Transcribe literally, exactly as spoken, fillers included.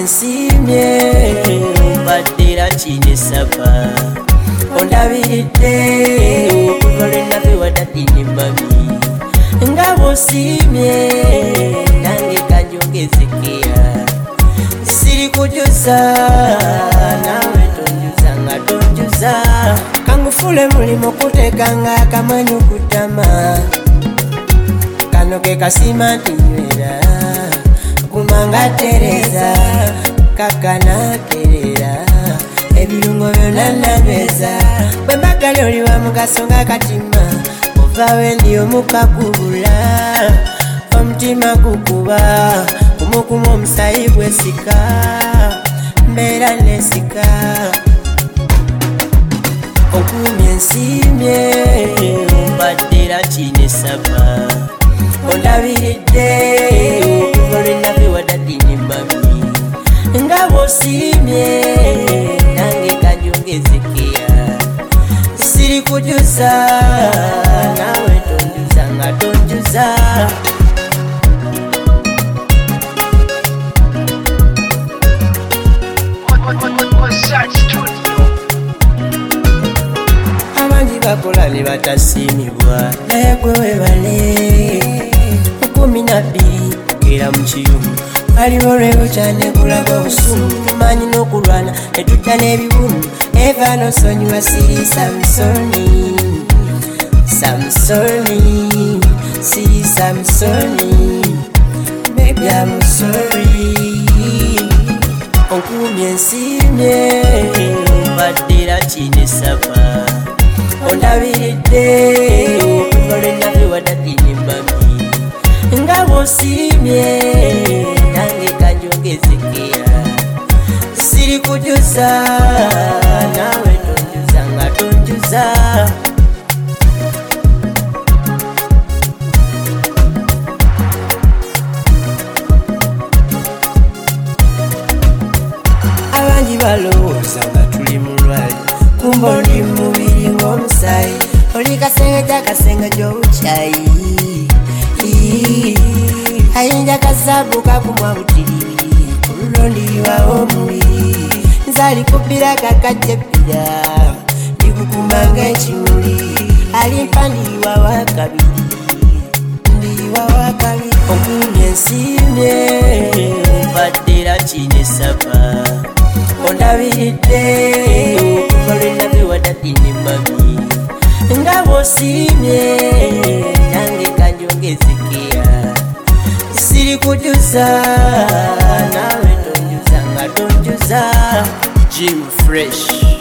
nsimye mbadira chine saba ondabiride okuvole nabe wadatini mami ngabo simye nange kanjongezekea siri kujuza nawe tonjuza nga tonjuza kangufule mulimo kutekanga kamanyu kutama kano ke kasima tinywera kumanga tereza kakana terera ebirungo byonna nabeza bwembagale oliwa mugasonga katima ovawe ndiyo mukakubula omutima gukuba kumukuma omusayi gwesika mbeera nesika okumye nsimye mbaddera kine saba ondabiridde olwenabe wadadini mami nga bosimye nange kanjongezekea siri kujuza nawe tonjuza nga tonjuza abangi bakola ne batasimibwa naye gwe webale kumi na bbiri kera mu kiyumu aliwo olwego cyane kulaga obusumu tumanyi n'okulwana ne tujja n'ebibumu eva nosonyiwa siri samusoni samusoni siri samusoni baby I'm sorry onkumye nsimye mbaddira kine saba ondabiridde okuvole nabe wadadini mami nga bosimye nange kanjongezekea siri kujuza nawe tonjuza nga tonjuza abangi balowooza nga tuli mulwali kumba oli mubiri ng'omusayi oli kasenge kyakasenga gy'obukyayi ayinja kasabu kakumwa butiri kululondiwawo omubiri nzali kubira kakajepira ndikukumanga ekimuli alimpa ndiwa wakabiri ndiwa wakabiri okumye nsimye mbaddira kine saba ondabiridde okuvole nabe wadadini mami nga bosimye nange kanjongezekea siri kujuza nawe tonjuza nga tonjuza Jim Fresh.